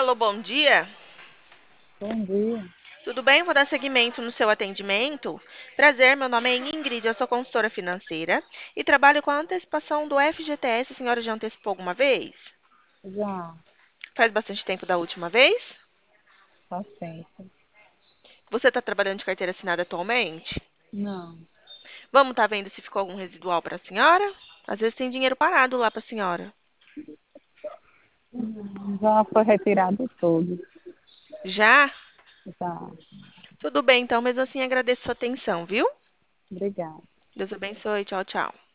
Alô, bom dia. Bom dia. Tudo bem? Vou dar seguimento no seu atendimento. Prazer, meu nome é Ingrid, eu sou consultora financeira e trabalho com a antecipação do FGTS. A senhora já antecipou alguma vez? Já Faz bastante tempo da última vez? faz tempo. Você está trabalhando de carteira assinada atualmente? Não, Vamos estar vendo se ficou algum residual para a senhora? Às vezes tem dinheiro parado lá para a senhora. já foi retirado tudo. Já? Já. Tudo bem, então, mesmo assim agradeço sua atenção, viu? Obrigada. Deus abençoe. Tchau, tchau.